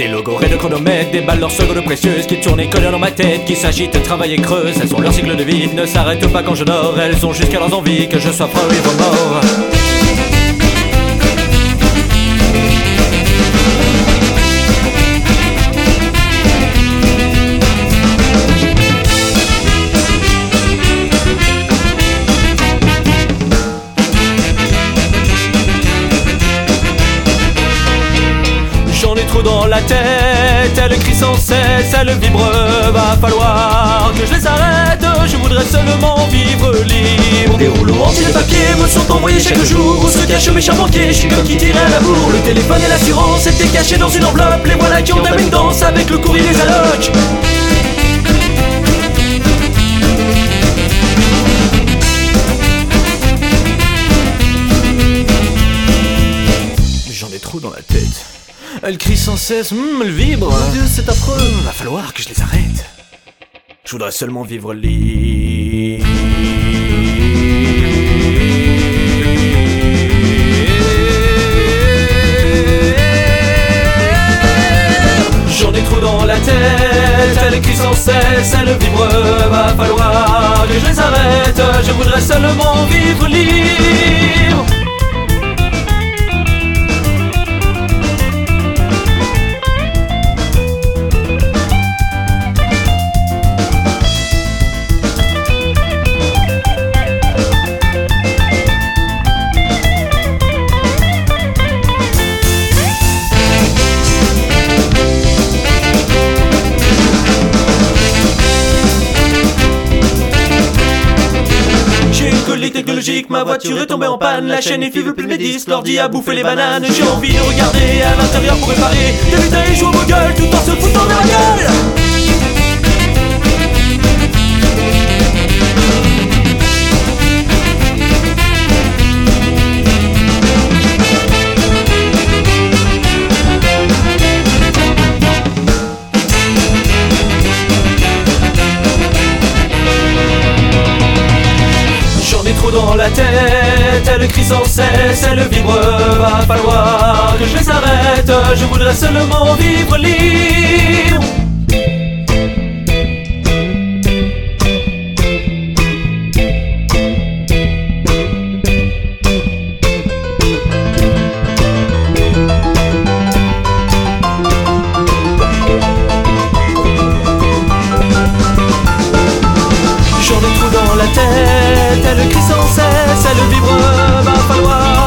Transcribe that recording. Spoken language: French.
Des logos et de chronomètres, des balles, leurs secondes précieuses qui tournent et collent dans ma tête, qui s'agitent, travaillent et creusent. Elles ont leur cycle de vie, ne s'arrêtent pas quand je dors. Elles ont jusqu'à leurs envies que je sois prêt ou ivre mort. J'en ai trop dans la tête, elle crie sans cesse, elle vibre, va falloir que je les arrête, je voudrais seulement vivre libre. Des rouleaux entiers de papier me sont envoyés chaque jour, où se cachent mes chers banquiers, je suis comme qui tirait à la bourre. Le téléphone et l'assurance étaient cachés dans une enveloppe, les voilà qui ont entamé une danse avec le courrier des allocs. J'en ai trop dans la tête. Elle crie sans cesse, elle vibre. Mon Dieu, c'est affreux. Va falloir que je les arrête. Je voudrais seulement vivre libre. J'en ai trop dans la tête. Elle crie sans cesse, elle vibre. Va falloir que je les arrête. Je voudrais seulement vivre libre. Technologique, ma voiture est tombée en panne, la chaîne est fibre plus mes disques, l'ordi a bouffé les bananes. J'ai envie de regarder à l'intérieur pour réparer, des lutins et jouer au gueule tout en se foutant de la gueule. Dans la tête, elle crie sans cesse, elle vibre, va falloir que je les arrête, je voudrais seulement vivre libre. J'en ai trop dans la tête, elle crie sans cesse, elle vibre, va falloir